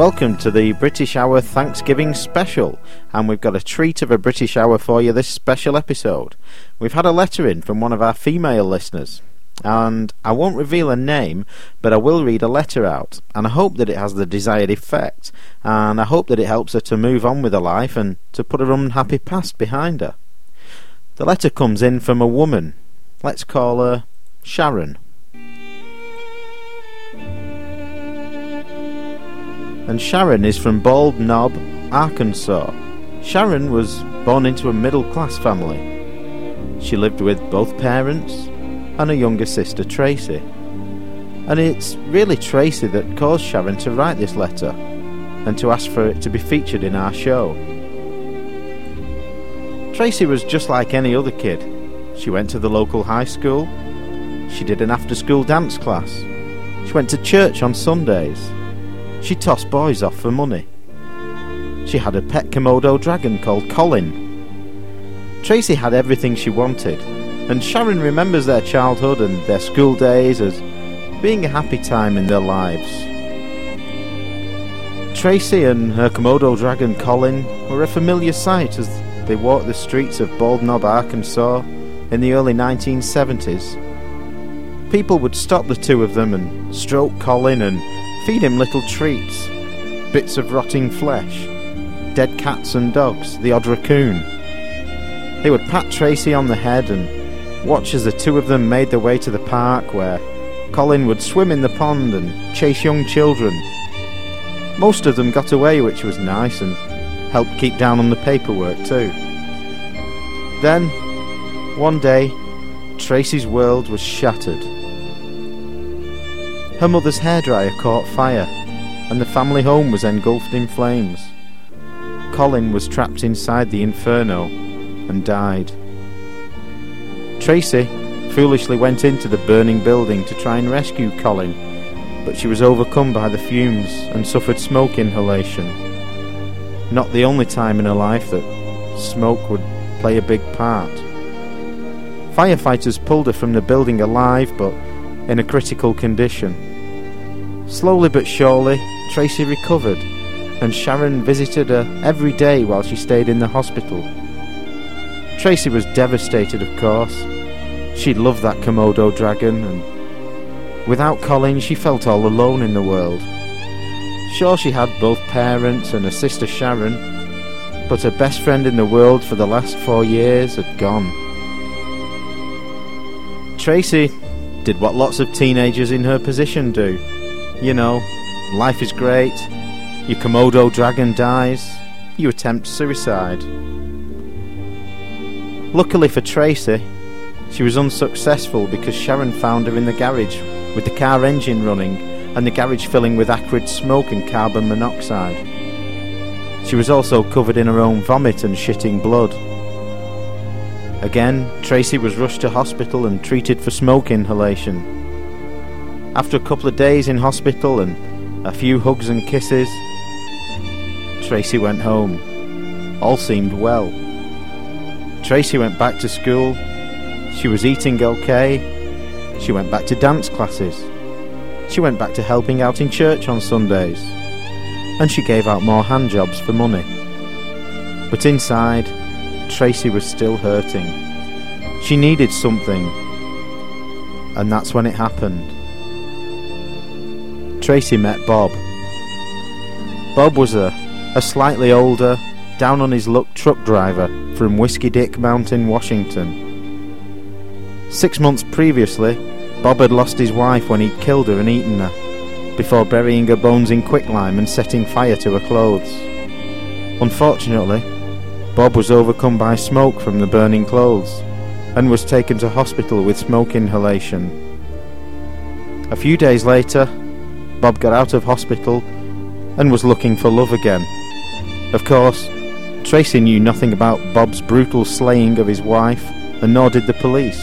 Welcome to the British Hour Thanksgiving special, and we've got a treat of a British Hour for you this special episode. We've had a letter in from one of our female listeners, and I won't reveal a name, but I will read a letter out, and I hope that it has the desired effect, and I hope that it helps her to move on with her life and to put her unhappy past behind her. The letter comes in from a woman. Let's call her Sharon. And Sharon is from Bald Knob, Arkansas. Sharon was born into a middle-class family. She lived with both parents and a younger sister, Tracy. And it's really Tracy that caused Sharon to write this letter and to ask for it to be featured in our show. Tracy was just like any other kid. She went to the local high school. She did an after-school dance class. She went to church on Sundays. She tossed boys off for money. She had a pet Komodo dragon called Colin. Tracy had everything she wanted, and Sharon remembers their childhood and their school days as being a happy time in their lives. Tracy and her Komodo dragon Colin were a familiar sight as they walked the streets of Bald Knob, Arkansas in the early 1970s. People would stop the two of them and stroke Colin and feed him little treats, bits of rotting flesh, dead cats and dogs, the odd raccoon. They would pat Tracy on the head and watch as the two of them made their way to the park where Colin would swim in the pond and chase young children. Most of them got away, which was nice, and helped keep down on the paperwork too. Then, one day, Tracy's world was shattered. Her mother's hairdryer caught fire, and the family home was engulfed in flames. Colin was trapped inside the inferno and died. Tracy foolishly went into the burning building to try and rescue Colin, but she was overcome by the fumes and suffered smoke inhalation. Not the only time in her life that smoke would play a big part. Firefighters pulled her from the building alive, but in a critical condition. Slowly but surely, Tracy recovered, and Sharon visited her every day while she stayed in the hospital. Tracy was devastated, of course. She'd loved that Komodo dragon, and without Colin, she felt all alone in the world. Sure, she had both parents and a sister, Sharon, but her best friend in the world for the last 4 years had gone. Tracy did what lots of teenagers in her position do. You know, life is great, your Komodo dragon dies, you attempt suicide. Luckily for Tracy, she was unsuccessful because Sharon found her in the garage with the car engine running and the garage filling with acrid smoke and carbon monoxide. She was also covered in her own vomit and shitting blood. Again, Tracy was rushed to hospital and treated for smoke inhalation. After a couple of days in hospital and a few hugs and kisses, Tracy went home. All seemed well. Tracy went back to school. She was eating okay. She went back to dance classes. She went back to helping out in church on Sundays. And she gave out more hand jobs for money. But inside, Tracy was still hurting. She needed something. And that's when it happened. Tracy met Bob. Bob was a slightly older, down-on-his-luck truck driver from Whiskey Dick Mountain, Washington. 6 months previously, Bob had lost his wife when he'd killed her and eaten her, before burying her bones in quicklime and setting fire to her clothes. Unfortunately, Bob was overcome by smoke from the burning clothes and was taken to hospital with smoke inhalation. A few days later, Bob got out of hospital and was looking for love again. Of course, Tracy knew nothing about Bob's brutal slaying of his wife, and nor did the police.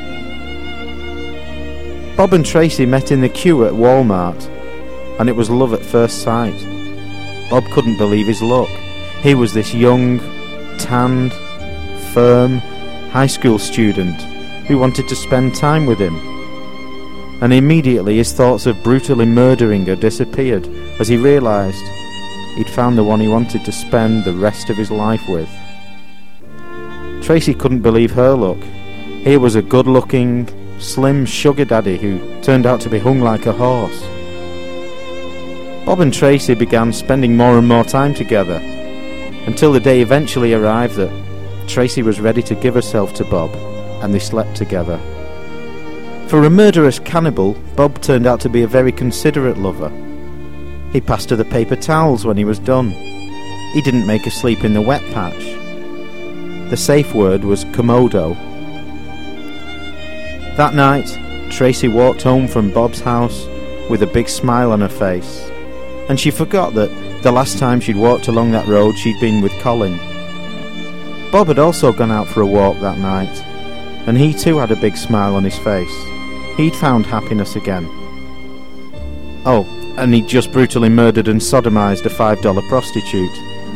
Bob and Tracy met in the queue at Walmart, and it was love at first sight. Bob couldn't believe his luck. He was this young, tanned, firm, high school student who wanted to spend time with him. And immediately his thoughts of brutally murdering her disappeared as he realised he'd found the one he wanted to spend the rest of his life with. Tracy couldn't believe her luck. Here was a good-looking, slim sugar daddy who turned out to be hung like a horse. Bob and Tracy began spending more and more time together, until the day eventually arrived that Tracy was ready to give herself to Bob, and they slept together. For a murderous cannibal, Bob turned out to be a very considerate lover. He passed her the paper towels when he was done. He didn't make her sleep in the wet patch. The safe word was Komodo. That night, Tracy walked home from Bob's house with a big smile on her face, and she forgot that the last time she'd walked along that road she'd been with Colin. Bob had also gone out for a walk that night, and he too had a big smile on his face. He'd found happiness again. Oh, and he'd just brutally murdered and sodomized a $5 prostitute.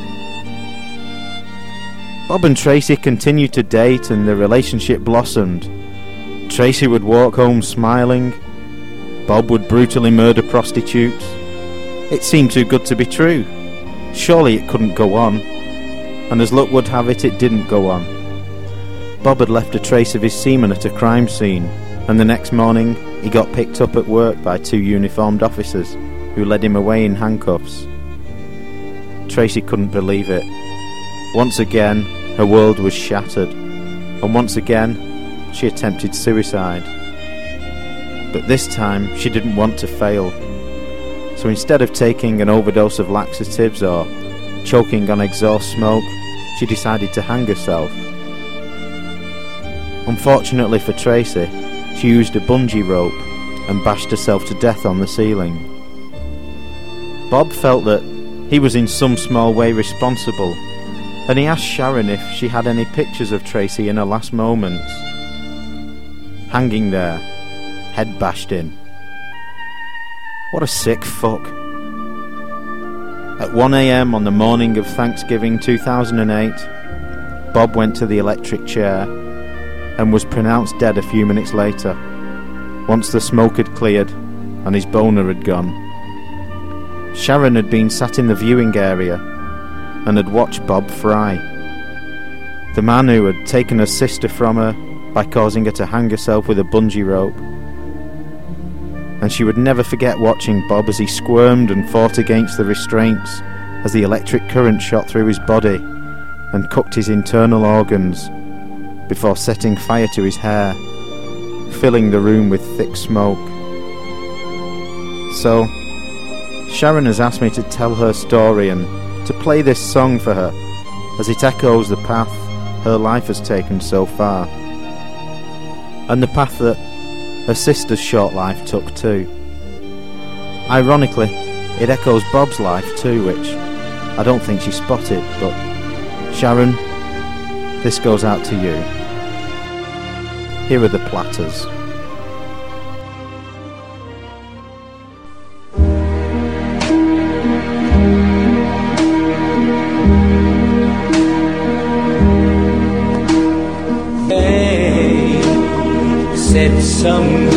Bob and Tracy continued to date, and the relationship blossomed. Tracy would walk home smiling. Bob would brutally murder prostitutes. It seemed too good to be true. Surely it couldn't go on. And as luck would have it, it didn't go on. Bob had left a trace of his semen at a crime scene, and the next morning he got picked up at work by 2 uniformed officers who led him away in handcuffs. Tracy couldn't believe it. Once again, her world was shattered, and once again, she attempted suicide. But this time, she didn't want to fail. So instead of taking an overdose of laxatives or choking on exhaust smoke, she decided to hang herself. Unfortunately for Tracy, she used a bungee rope and bashed herself to death on the ceiling. Bob felt that he was in some small way responsible, and he asked Sharon if she had any pictures of Tracy in her last moments. Hanging there, head bashed in. What a sick fuck. At 1 a.m. on the morning of Thanksgiving 2008, Bob went to the electric chair and was pronounced dead a few minutes later, once the smoke had cleared and his boner had gone. Sharon had been sat in the viewing area and had watched Bob fry. The man who had taken her sister from her by causing her to hang herself with a bungee rope. And she would never forget watching Bob as he squirmed and fought against the restraints as the electric current shot through his body and cooked his internal organs before setting fire to his hair, filling the room with thick smoke. So, Sharon has asked me to tell her story and to play this song for her as it echoes the path her life has taken so far, and the path that her sister's short life took too. Ironically, it echoes Bob's life too, which I don't think she spotted, but Sharon, this goes out to you. Here are the Platters. Said some